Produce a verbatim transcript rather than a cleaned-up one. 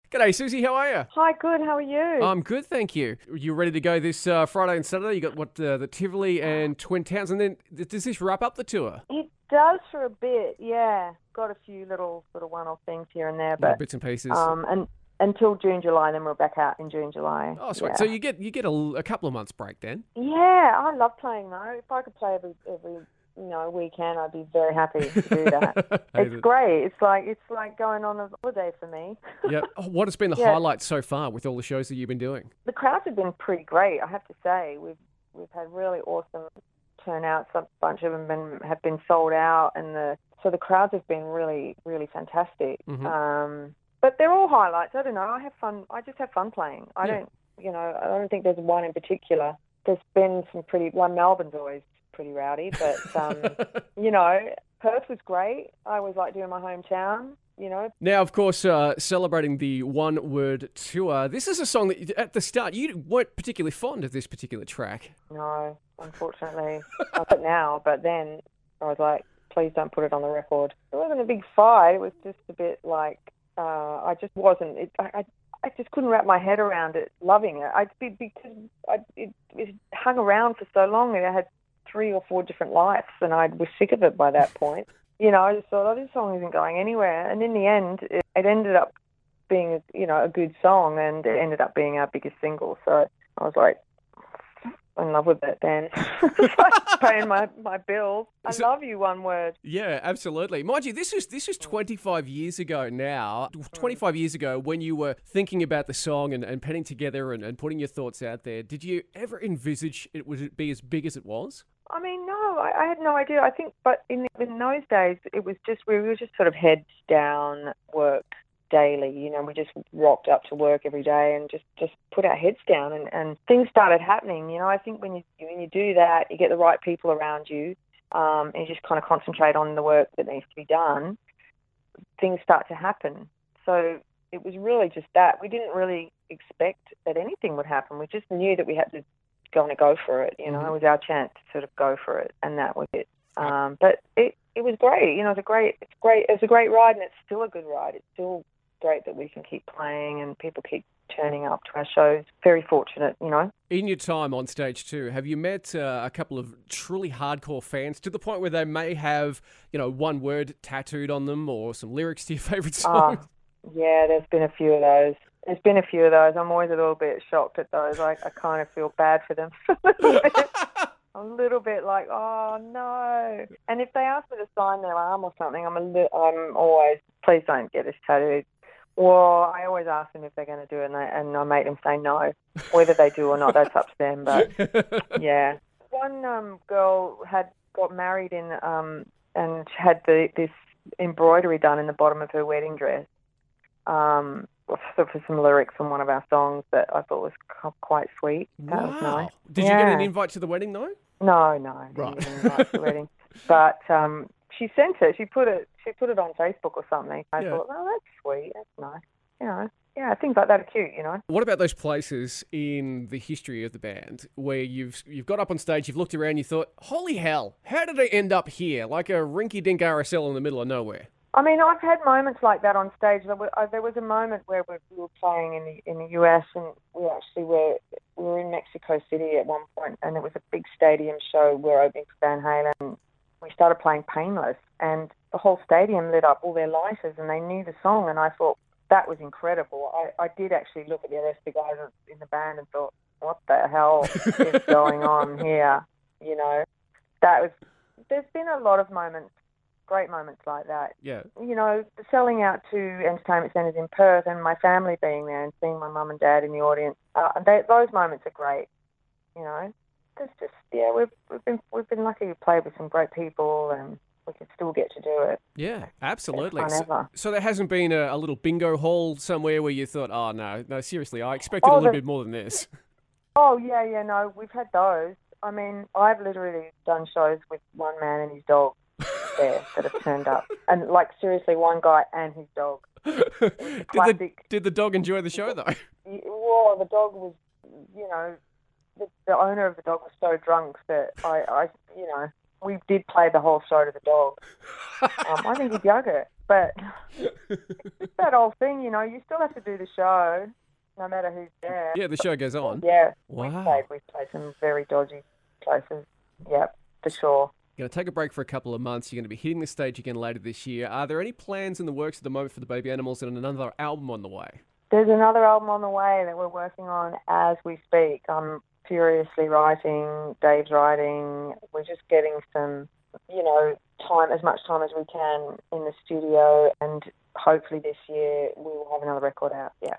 G'day, Susie. How are you? Hi, good. How are you? I'm good, thank you. You ready to go this uh, Friday and Saturday? You got what uh, the Tivoli and Twin Towns, and then th- does this wrap up the tour? It does for a bit, yeah. Got a few little sort of one-off things here and there, Little but bits and pieces. um, and until June, July, then we're back out in June, July. Oh, sweet. Yeah. So you get you get a, a couple of months break then. Yeah, I love playing though. If I could play every every you know weekend, I'd be very happy to do that. It's great. It's like it's like going on a holiday for me. Yeah. Oh, what has been the Yeah. highlight so far with all the shows that you've been doing? The crowds have been pretty great, I have to say. We've we've had really awesome turnouts. A bunch of them been, have been sold out, and the so the crowds have been really really fantastic. Mhm. Um, but they're all highlights. I don't know. I have fun. I just have fun playing. I Yeah. don't, you know, I don't think there's one in particular. There's been some pretty. Well, Melbourne's always pretty rowdy, but um, you know, Perth was great. I always like doing my hometown. You know. Now, of course, uh, celebrating the One Word Tour. This is a song that you- at the start you weren't particularly fond of this particular track. No, unfortunately, I but now. But then I was like, please don't put it on the record. It wasn't a big fight. It was just a bit like uh, I just wasn't. It, I, I I just couldn't wrap my head around it, loving it. I be because I it, it hung around for so long, and I had three or four different lives, and I was sick of it by that point. You know, I just thought, oh, this song isn't going anywhere. And in the end, it, it ended up being, a, you know, a good song, and it ended up being our biggest single. So I was like, in love with it then. It's like paying my, my bills. I So- love you, one word. Yeah, absolutely. Mind you, this is this is twenty-five years ago now. twenty-five years ago, when you were thinking about the song and, and penning together and, and putting your thoughts out there, did you ever envisage it would be as big as it was? I mean, no, I, I had no idea. I think, but in, in those days, it was just, we were just sort of heads down, worked daily. You know, we just rocked up to work every day and just, just put our heads down, and, and things started happening. You know, I think when you when you do that, you get the right people around you, um, and you just kind of concentrate on the work that needs to be done, things start to happen. So it was really just that. We didn't really expect that anything would happen. We just knew that we had to go and go for it. You know, Mhm. it was our chance to sort of go for it, and that was it. Um, but it, it was great. You know, it's a great, it's great, it's a great ride, and it's still a good ride. It's still great that we can keep playing and people keep turning up to our shows. Very fortunate, you know. In your time on stage too, have you met uh, a couple of truly hardcore fans to the point where they may have, you know, one word tattooed on them or some lyrics to your favourite Ah, song? yeah, there's been a few of those. There's been a few of those. I'm always a little bit shocked at those. I, I kind of feel bad for them. A little bit like, oh no. And if they ask me to sign their arm or something, I'm a li- I'm always, please don't get this tattooed. Or I always ask them if they're going to do it, and, they, and I make them say no. Whether they do or not, that's up to them. But yeah, one um, girl had got married in um, and had the, this embroidery done in the bottom of her wedding dress. Um, for, for some lyrics from one of our songs that I thought was c- quite sweet. That was Wow. nice. Did you get an Yeah. invite to the wedding though? No, no, I didn't Right. get an invite to the wedding. But um, she sent it. She put it. She put it on Facebook or something. I Yeah. thought, oh, that's sweet. That's nice. You know, yeah, things like that are cute. You know. What about those places in the history of the band where you've you've got up on stage, you've looked around, you thought, holy hell, how did I end up here? Like a rinky-dink R S L in the middle of nowhere. I mean, I've had moments like that on stage. There was, uh, there was a moment where we we were playing in the in the U S, and we actually were we were in Mexico City at one point, and it was a big stadium show. We were opening for Van Halen. We started playing Painless, and the whole stadium lit up, all their lighters, and they knew the song. And I thought that was incredible. I, I did actually look at the rest of the guys in the band and thought, what the hell is going on here? You know, that was. There's been a lot of moments. Great moments like that. Yeah. You know, selling out to entertainment centres in Perth and my family being there and seeing my mum and dad in the audience, uh, they, those moments are great. You know, there's just yeah, we've we've been we've been lucky to play with some great people, and we can still get to do it. Yeah, absolutely. Best fun So, ever. so there hasn't been a, a little bingo hall somewhere where you thought, oh no, no, seriously, I expected Oh, a little the- bit more than this. Oh yeah, yeah, no, we've had those. I mean, I've literally done shows with one man and his dog there that have turned up, and like seriously, one guy and his dog. did, the, Classic. did the dog enjoy the show though? Well, the dog was, you know, the, the owner of the dog was so drunk that I, I, you know, we did play the whole show to the dog. Um, I think he dug it. but it's that old thing, you know, you still have to do the show, no matter who's there. Yeah, the show goes on. Yeah, Wow. we've played, we've played some very dodgy places. Yep, for sure. You're going to take a break for a couple of months. You're going to be hitting the stage again later this year. Are there any plans in the works at the moment for the Baby Animals and another album on the way? There's another album on the way that we're working on as we speak. I'm furiously writing, Dave's writing. We're just getting some, you know, time, as much time as we can in the studio, and hopefully this year we will have another record out. Yeah.